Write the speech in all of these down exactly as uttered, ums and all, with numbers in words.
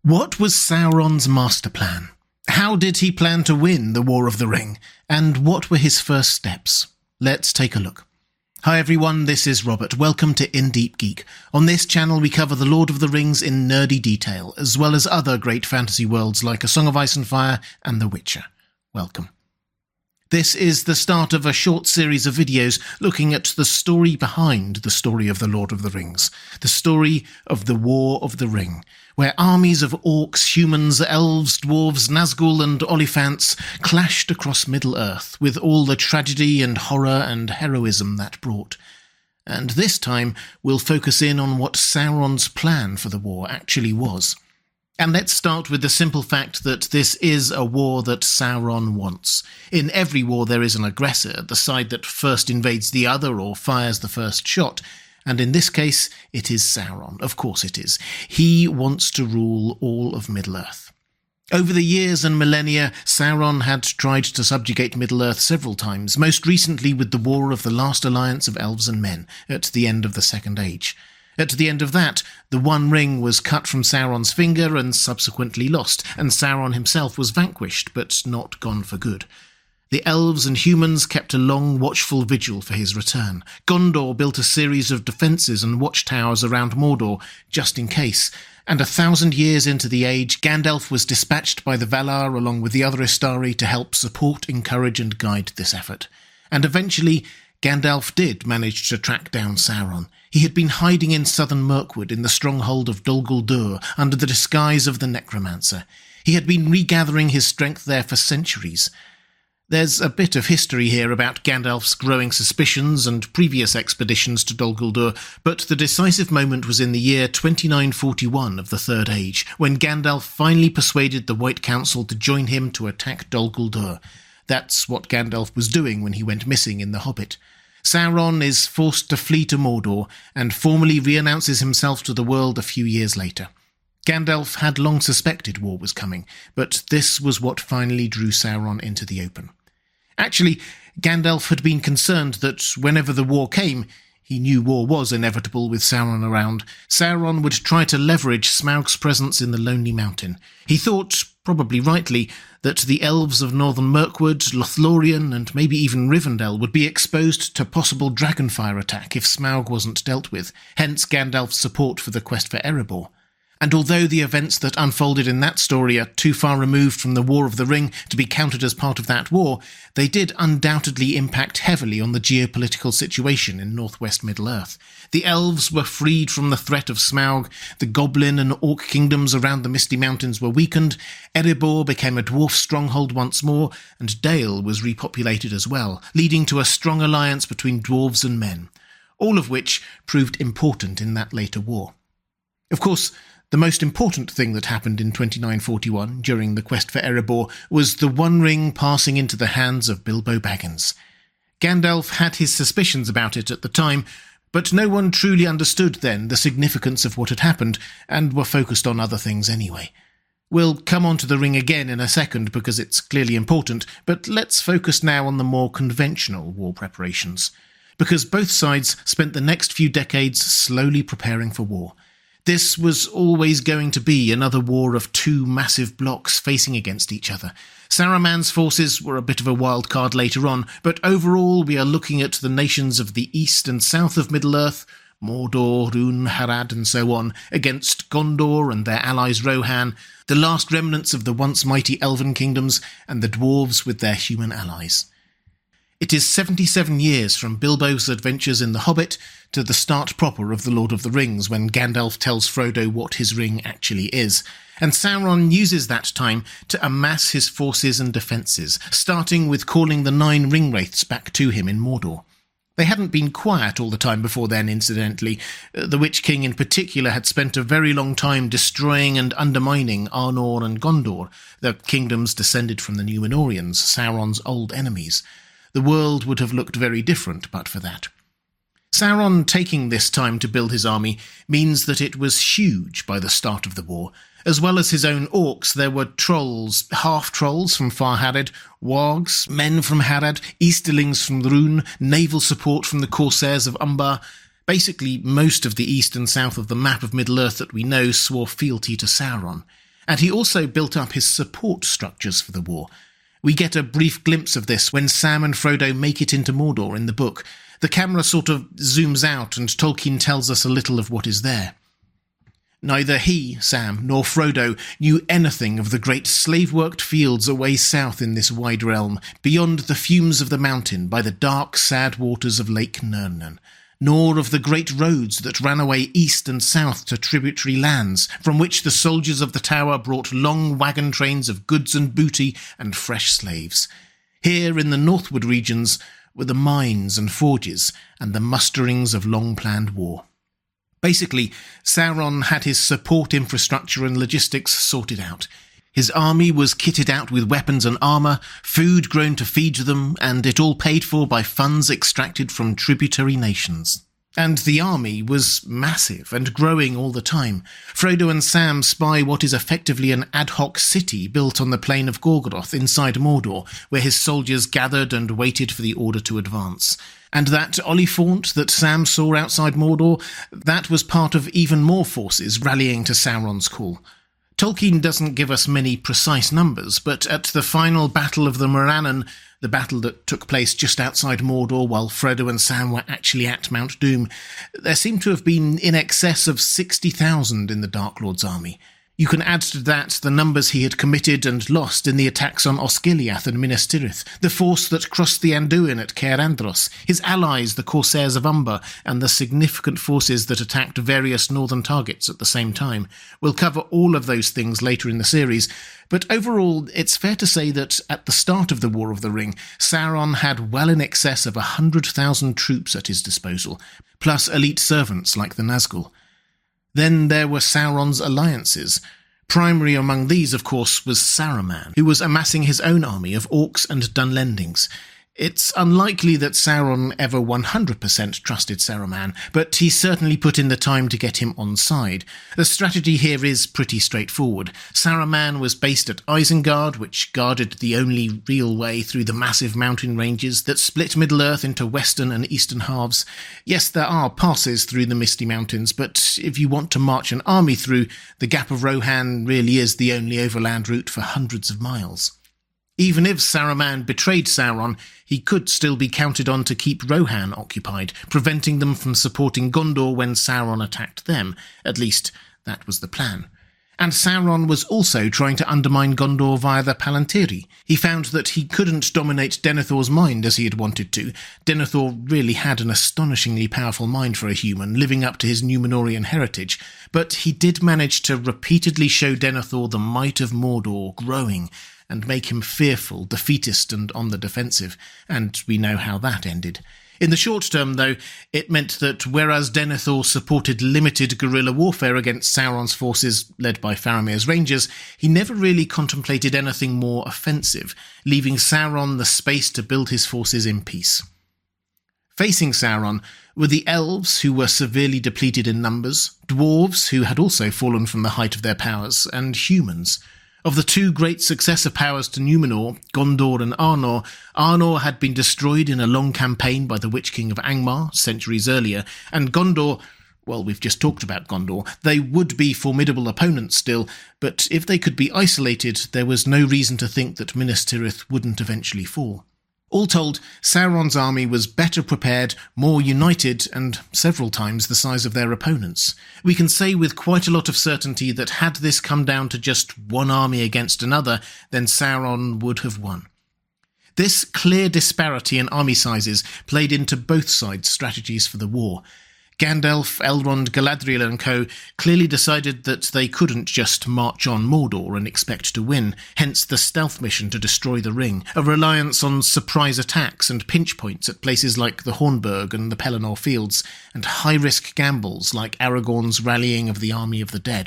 What was Sauron's master plan? How did he plan to win the War of the Ring? And what were his first steps? Let's take a look. Hi everyone, this is Robert. Welcome to In Deep Geek. On this channel we cover the Lord of the Rings in nerdy detail, as well as other great fantasy worlds like A Song of Ice and Fire and The Witcher. Welcome. This is the start of a short series of videos looking at the story behind the story of the Lord of the Rings, the story of the War of the Ring, where armies of orcs, humans, elves, dwarves, Nazgul and Oliphants clashed across Middle-earth with all the tragedy and horror and heroism that brought. And this time we'll focus in on what Sauron's plan for the war actually was. And let's start with the simple fact that this is a war that Sauron wants. In every war there is an aggressor, the side that first invades the other or fires the first shot. And in this case, it is Sauron. Of course it is. He wants to rule all of Middle-earth. Over the years and millennia, Sauron had tried to subjugate Middle-earth several times, most recently with the War of the Last Alliance of Elves and Men, at the end of the Second Age. At the end of that, the One Ring was cut from Sauron's finger and subsequently lost, and Sauron himself was vanquished, but not gone for good. The elves and humans kept a long, watchful vigil for his return. Gondor built a series of defences and watchtowers around Mordor, just in case, and a thousand years into the age, Gandalf was dispatched by the Valar along with the other Istari to help support, encourage and guide this effort. And eventually, Gandalf did manage to track down Sauron. He had been hiding in southern Mirkwood in the stronghold of Dol Guldur under the disguise of the Necromancer. He had been regathering his strength there for centuries. There's a bit of history here about Gandalf's growing suspicions and previous expeditions to Dol Guldur, but the decisive moment was in the year twenty-nine forty-one of the Third Age, when Gandalf finally persuaded the White Council to join him to attack Dol Guldur. That's what Gandalf was doing when he went missing in The Hobbit. Sauron is forced to flee to Mordor and formally re-announces himself to the world a few years later. Gandalf had long suspected war was coming, but this was what finally drew Sauron into the open. Actually, Gandalf had been concerned that whenever the war came, he knew war was inevitable with Sauron around, Sauron would try to leverage Smaug's presence in the Lonely Mountain. He thought, probably rightly, that the elves of northern Mirkwood, Lothlorien and maybe even Rivendell would be exposed to possible dragonfire attack if Smaug wasn't dealt with, hence Gandalf's support for the quest for Erebor. And although the events that unfolded in that story are too far removed from the War of the Ring to be counted as part of that war, they did undoubtedly impact heavily on the geopolitical situation in northwest Middle-earth. The elves were freed from the threat of Smaug, the goblin and orc kingdoms around the Misty Mountains were weakened, Erebor became a dwarf stronghold once more, and Dale was repopulated as well, leading to a strong alliance between dwarves and men, all of which proved important in that later war. Of course, the most important thing that happened in twenty-nine forty-one, during the quest for Erebor, was the One Ring passing into the hands of Bilbo Baggins. Gandalf had his suspicions about it at the time, but no one truly understood then the significance of what had happened, and were focused on other things anyway. We'll come on to the ring again in a second because it's clearly important, but let's focus now on the more conventional war preparations. Because both sides spent the next few decades slowly preparing for war. This was always going to be another war of two massive blocks facing against each other. Saruman's forces were a bit of a wild card later on, but overall we are looking at the nations of the east and south of Middle-earth, Mordor, Rhûn, Harad and so on, against Gondor and their allies Rohan, the last remnants of the once mighty elven kingdoms, and the dwarves with their human allies. It is seventy-seven years from Bilbo's adventures in The Hobbit to the start proper of The Lord of the Rings, when Gandalf tells Frodo what his ring actually is, and Sauron uses that time to amass his forces and defences, starting with calling the nine ringwraiths back to him in Mordor. They hadn't been quiet all the time before then, incidentally. The Witch King in particular had spent a very long time destroying and undermining Arnor and Gondor, the kingdoms descended from the Númenóreans, Sauron's old enemies. The world would have looked very different but for that. Sauron taking this time to build his army means that it was huge by the start of the war. As well as his own orcs, there were trolls, half-trolls from Far Harad, wargs, men from Harad, Easterlings from Rhûn, naval support from the Corsairs of Umbar. Basically, most of the east and south of the map of Middle-earth that we know swore fealty to Sauron. And he also built up his support structures for the war. We get a brief glimpse of this when Sam and Frodo make it into Mordor in the book. The camera sort of zooms out and Tolkien tells us a little of what is there. Neither he, Sam, nor Frodo knew anything of the great slave-worked fields away south in this wide realm, beyond the fumes of the mountain by the dark, sad waters of Lake Nirnan, nor of the great roads that ran away east and south to tributary lands, from which the soldiers of the Tower brought long wagon trains of goods and booty and fresh slaves. Here in the northward regions were the mines and forges and the musterings of long-planned war. Basically, Sauron had his support infrastructure and logistics sorted out. His army was kitted out with weapons and armour, food grown to feed them, and it all paid for by funds extracted from tributary nations. And the army was massive and growing all the time. Frodo and Sam spy what is effectively an ad hoc city built on the plain of Gorgoroth inside Mordor, where his soldiers gathered and waited for the order to advance. And that Oliphaunt that Sam saw outside Mordor, that was part of even more forces rallying to Sauron's call. Tolkien doesn't give us many precise numbers, but at the final Battle of the Morannon, the battle that took place just outside Mordor while Frodo and Sam were actually at Mount Doom, there seem to have been in excess of sixty thousand in the Dark Lord's army. You can add to that the numbers he had committed and lost in the attacks on Osgiliath and Minas Tirith, the force that crossed the Anduin at Caer Andros, his allies the Corsairs of Umber, and the significant forces that attacked various northern targets at the same time. We'll cover all of those things later in the series, but overall it's fair to say that at the start of the War of the Ring, Sauron had well in excess of a hundred thousand troops at his disposal, plus elite servants like the Nazgul. Then there were Sauron's alliances. Primary among these, of course, was Saruman, who was amassing his own army of orcs and Dunlendings. It's unlikely that Sauron ever one hundred percent trusted Saruman, but he certainly put in the time to get him on side. The strategy here is pretty straightforward. Saruman was based at Isengard, which guarded the only real way through the massive mountain ranges that split Middle-earth into western and eastern halves. Yes, there are passes through the Misty Mountains, but if you want to march an army through, the Gap of Rohan really is the only overland route for hundreds of miles. Even if Saruman betrayed Sauron, he could still be counted on to keep Rohan occupied, preventing them from supporting Gondor when Sauron attacked them. At least, that was the plan. And Sauron was also trying to undermine Gondor via the Palantiri. He found that he couldn't dominate Denethor's mind as he had wanted to. Denethor really had an astonishingly powerful mind for a human, living up to his Númenórean heritage, but he did manage to repeatedly show Denethor the might of Mordor growing, and make him fearful, defeatist and on the defensive, and we know how that ended. In the short term, though, it meant that whereas Denethor supported limited guerrilla warfare against Sauron's forces led by Faramir's Rangers, he never really contemplated anything more offensive, leaving Sauron the space to build his forces in peace. Facing Sauron were the elves, who were severely depleted in numbers, dwarves, who had also fallen from the height of their powers, and humans. Of the two great successor powers to Númenor, Gondor and Arnor, Arnor had been destroyed in a long campaign by the Witch King of Angmar centuries earlier, and Gondor, well, we've just talked about Gondor, they would be formidable opponents still, but if they could be isolated, there was no reason to think that Minas Tirith wouldn't eventually fall. All told, Sauron's army was better prepared, more united, and several times the size of their opponents. We can say with quite a lot of certainty that had this come down to just one army against another, then Sauron would have won. This clear disparity in army sizes played into both sides' strategies for the war. Gandalf, Elrond, Galadriel and co. clearly decided that they couldn't just march on Mordor and expect to win, hence the stealth mission to destroy the ring, a reliance on surprise attacks and pinch points at places like the Hornburg and the Pelennor Fields, and high-risk gambles like Aragorn's rallying of the army of the dead.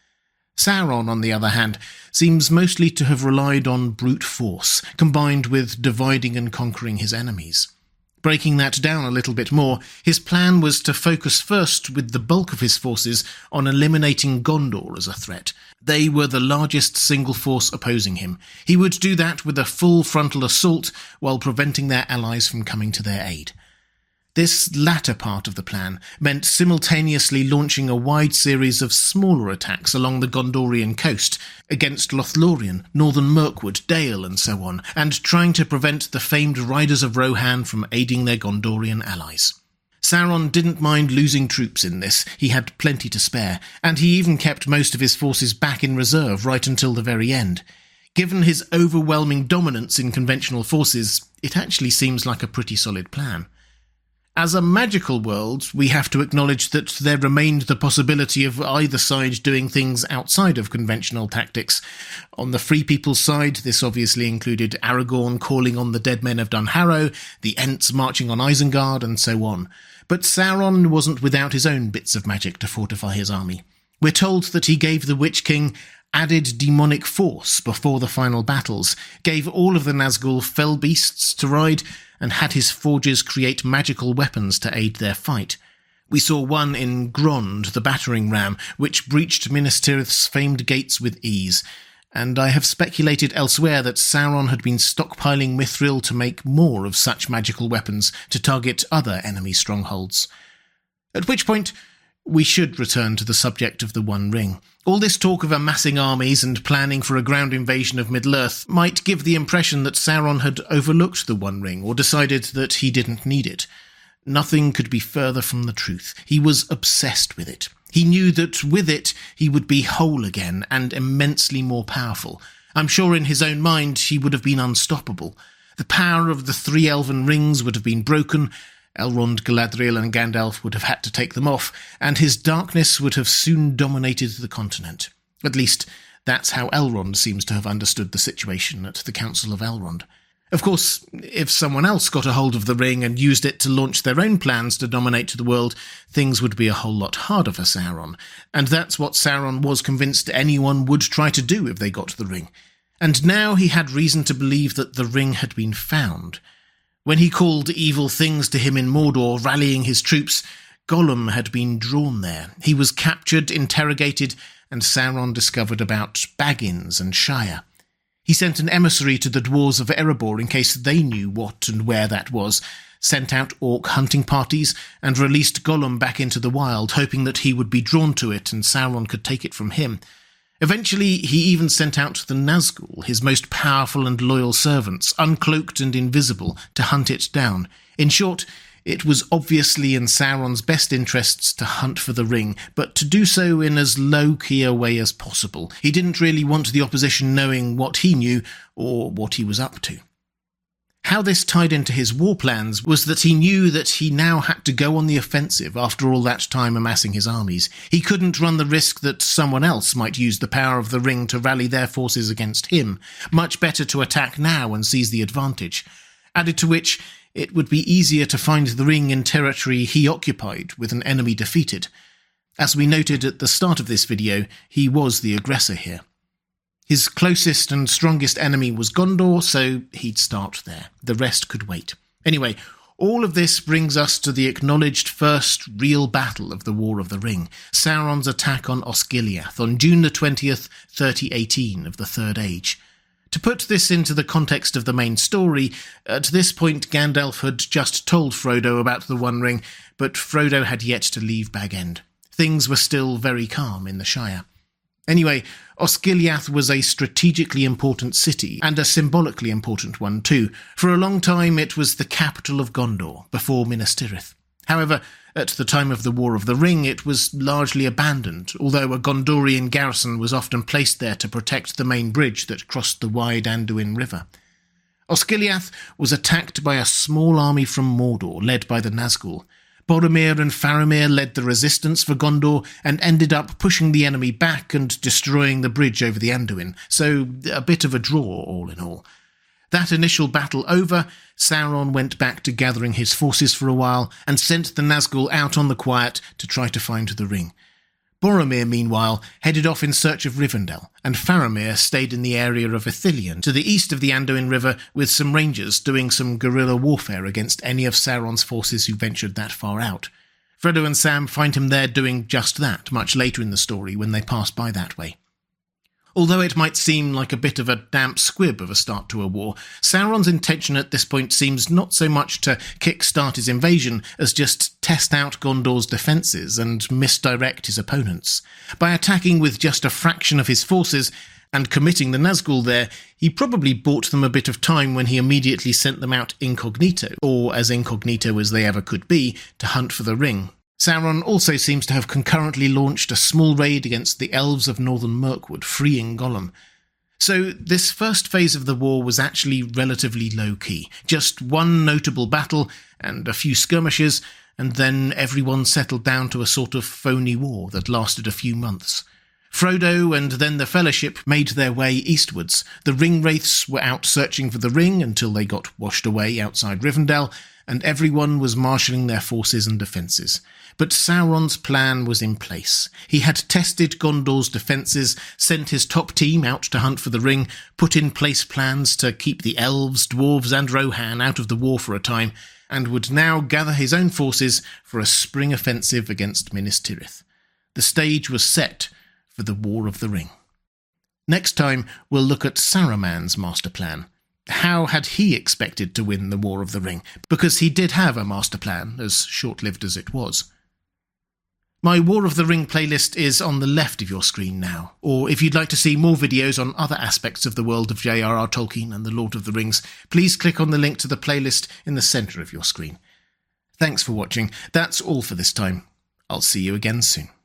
Sauron, on the other hand, seems mostly to have relied on brute force, combined with dividing and conquering his enemies. Breaking that down a little bit more, his plan was to focus first with the bulk of his forces on eliminating Gondor as a threat. They were the largest single force opposing him. He would do that with a full frontal assault while preventing their allies from coming to their aid. This latter part of the plan meant simultaneously launching a wide series of smaller attacks along the Gondorian coast against Lothlorien, Northern Mirkwood, Dale and so on, and trying to prevent the famed Riders of Rohan from aiding their Gondorian allies. Sauron didn't mind losing troops in this, he had plenty to spare, and he even kept most of his forces back in reserve right until the very end. Given his overwhelming dominance in conventional forces, it actually seems like a pretty solid plan. As a magical world, we have to acknowledge that there remained the possibility of either side doing things outside of conventional tactics. On the Free People's side, this obviously included Aragorn calling on the dead men of Dunharrow, the Ents marching on Isengard, and so on. But Sauron wasn't without his own bits of magic to fortify his army. We're told that he gave the Witch King added demonic force before the final battles, gave all of the Nazgul fell beasts to ride, and had his forges create magical weapons to aid their fight. We saw one in Grond, the battering ram, which breached Minas Tirith's famed gates with ease, and I have speculated elsewhere that Sauron had been stockpiling Mithril to make more of such magical weapons to target other enemy strongholds. At which point, we should return to the subject of the One Ring. All this talk of amassing armies and planning for a ground invasion of Middle-earth might give the impression that Sauron had overlooked the One Ring or decided that he didn't need it. Nothing could be further from the truth. He was obsessed with it. He knew that with it he would be whole again and immensely more powerful. I'm sure in his own mind he would have been unstoppable. The power of the three elven rings would have been broken. Elrond, Galadriel and Gandalf would have had to take them off, and his darkness would have soon dominated the continent. At least, that's how Elrond seems to have understood the situation at the Council of Elrond. Of course, if someone else got a hold of the ring and used it to launch their own plans to dominate the world, things would be a whole lot harder for Sauron, and that's what Sauron was convinced anyone would try to do if they got the ring. And now he had reason to believe that the ring had been found. When he called evil things to him in Mordor, rallying his troops, Gollum had been drawn there. He was captured, interrogated, and Sauron discovered about Baggins and Shire. He sent an emissary to the dwarves of Erebor in case they knew what and where that was, sent out orc hunting parties, and released Gollum back into the wild, hoping that he would be drawn to it and Sauron could take it from him. Eventually, he even sent out the Nazgul, his most powerful and loyal servants, uncloaked and invisible, to hunt it down. In short, it was obviously in Sauron's best interests to hunt for the ring, but to do so in as low-key a way as possible. He didn't really want the opposition knowing what he knew or what he was up to. How this tied into his war plans was that he knew that he now had to go on the offensive after all that time amassing his armies. He couldn't run the risk that someone else might use the power of the ring to rally their forces against him. Much better to attack now and seize the advantage. Added to which, it would be easier to find the ring in territory he occupied with an enemy defeated. As we noted at the start of this video, he was the aggressor here. His closest and strongest enemy was Gondor, so he'd start there. The rest could wait. Anyway, all of this brings us to the acknowledged first real battle of the War of the Ring, Sauron's attack on Osgiliath on June the twentieth, thirty eighteen of the Third Age. To put this into the context of the main story, at this point Gandalf had just told Frodo about the One Ring, but Frodo had yet to leave Bag End. Things were still very calm in the Shire. Anyway, Osgiliath was a strategically important city, and a symbolically important one too. For a long time it was the capital of Gondor, before Minas Tirith. However, at the time of the War of the Ring it was largely abandoned, although a Gondorian garrison was often placed there to protect the main bridge that crossed the wide Anduin River. Osgiliath was attacked by a small army from Mordor, led by the Nazgul. Boromir and Faramir led the resistance for Gondor and ended up pushing the enemy back and destroying the bridge over the Anduin, so a bit of a draw all in all. That initial battle over, Sauron went back to gathering his forces for a while and sent the Nazgul out on the quiet to try to find the ring. Boromir, meanwhile, headed off in search of Rivendell, and Faramir stayed in the area of Ithilien, to the east of the Anduin River, with some rangers doing some guerrilla warfare against any of Sauron's forces who ventured that far out. Frodo and Sam find him there doing just that, much later in the story when they pass by that way. Although it might seem like a bit of a damp squib of a start to a war, Sauron's intention at this point seems not so much to kick-start his invasion as just test out Gondor's defences and misdirect his opponents. By attacking with just a fraction of his forces and committing the Nazgul there, he probably bought them a bit of time when he immediately sent them out incognito, or as incognito as they ever could be, to hunt for the ring. Sauron also seems to have concurrently launched a small raid against the elves of northern Mirkwood, freeing Gollum. So this first phase of the war was actually relatively low-key. Just one notable battle and a few skirmishes, and then everyone settled down to a sort of phony war that lasted a few months. Frodo and then the Fellowship made their way eastwards. The Ringwraiths were out searching for the ring until they got washed away outside Rivendell, and everyone was marshalling their forces and defences. But Sauron's plan was in place. He had tested Gondor's defences, sent his top team out to hunt for the ring, put in place plans to keep the elves, dwarves and Rohan out of the war for a time, and would now gather his own forces for a spring offensive against Minas Tirith. The stage was set for the War of the Ring. Next time, we'll look at Saruman's master plan. How had he expected to win the War of the Ring? Because he did have a master plan, as short-lived as it was. My War of the Ring playlist is on the left of your screen now, or if you'd like to see more videos on other aspects of the world of J R R Tolkien and the Lord of the Rings, please click on the link to the playlist in the centre of your screen. Thanks for watching. That's all for this time. I'll see you again soon.